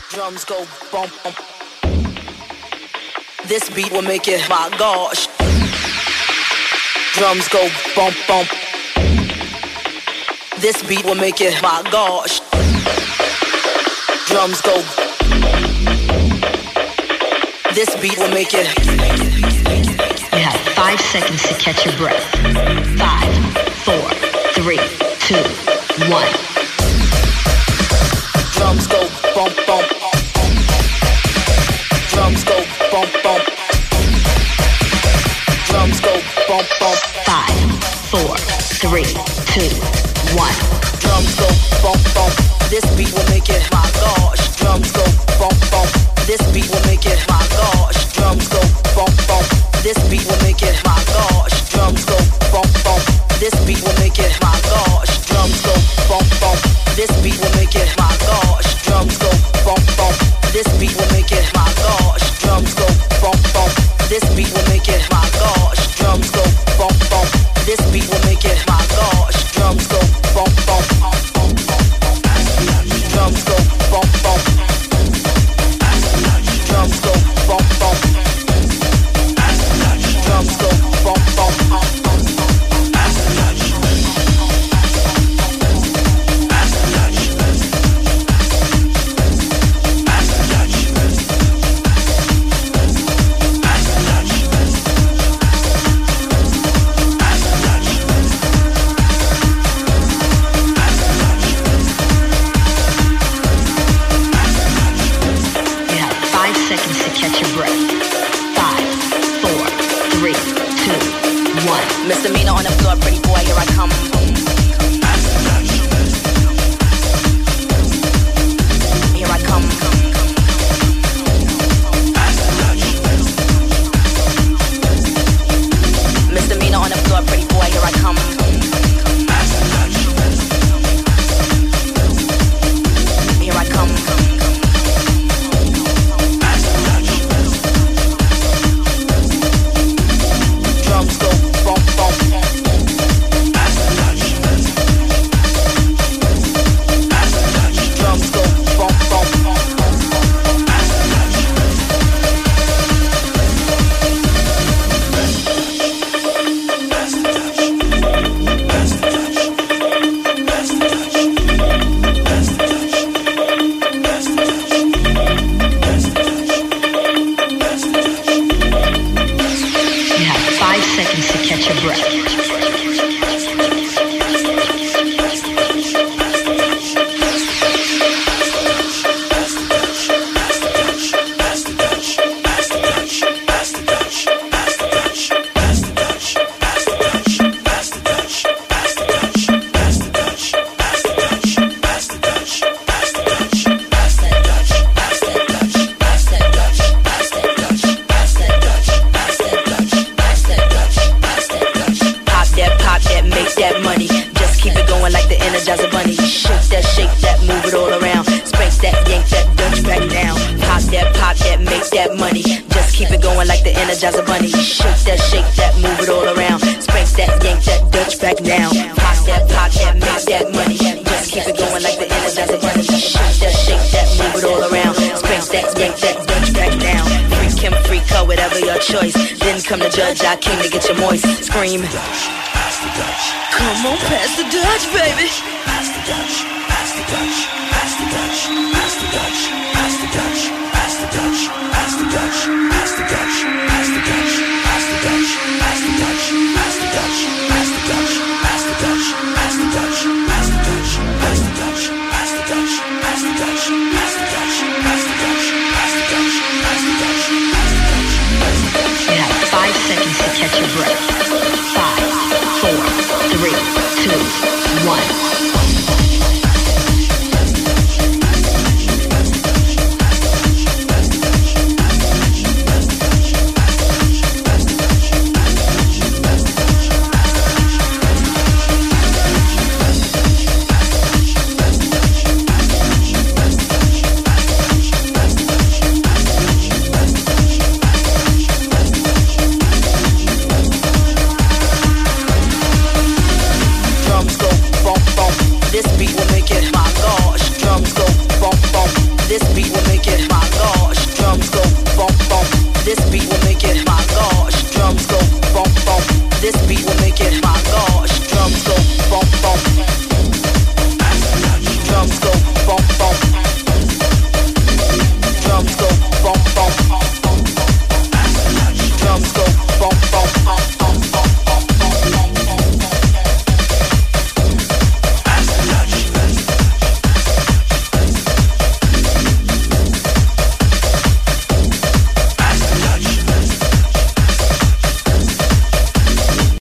Drums go bump, bump. This beat will make it, my gosh. Drums go bump, bump. This beat will make it, my gosh. Drums go. This beat will make it. You have 5 seconds to catch your breath. 5, 4, 3, 2, 1. Drums go bump, bump. Drums go bump, bump. Drums go bump, bump. 5, 4, 3, 2, 1. Drums go bump, bump. This beat will make it, my gosh. Drums go bump, bump. This beat will make it, my gosh. Drums go bump, bump. This beat will make it, my gosh. Drums go bump, bump. This beat will make it, my gosh. Drums go bump, bump. This beat will make it, my gosh. Drums go bump, bump. This beat will make it, my gosh. Drums go bump, bump. This beat will make it, my gosh. Drums go bump, bump. This beat will make it, my gosh. Drums go bump, bump. Drums go bump, bump. Drums go bump, bump. Drums go bump, bump. Misdemeanor on the floor, pretty boy, here I come. Here I come. Misdemeanor on the floor, pretty boy, here I come. Here I come. Drums go bump, bump. Drums go bump, bump. You have 5 seconds to catch your breath. Energizer bunny, shake that, move it all around. Spank that, yank that, Dutch back down. Pop that, make that money. Just keep it going like the Energizer bunny. Shake that, move it all around. Spank that, yank that, Dutch back down. Pop that, make that money. Just keep it going like the Energizer bunny. Shake that, move it all around. Spank that, yank that, Dutch back down. Freak him, freak her, whatever your choice. Didn't come to judge, I came to get you moist. Scream. Come on, pass the Dutch, baby. Pass the Dutch, pass the Dutch, pass the Dutch, pass the Dutch, pass the Dutch.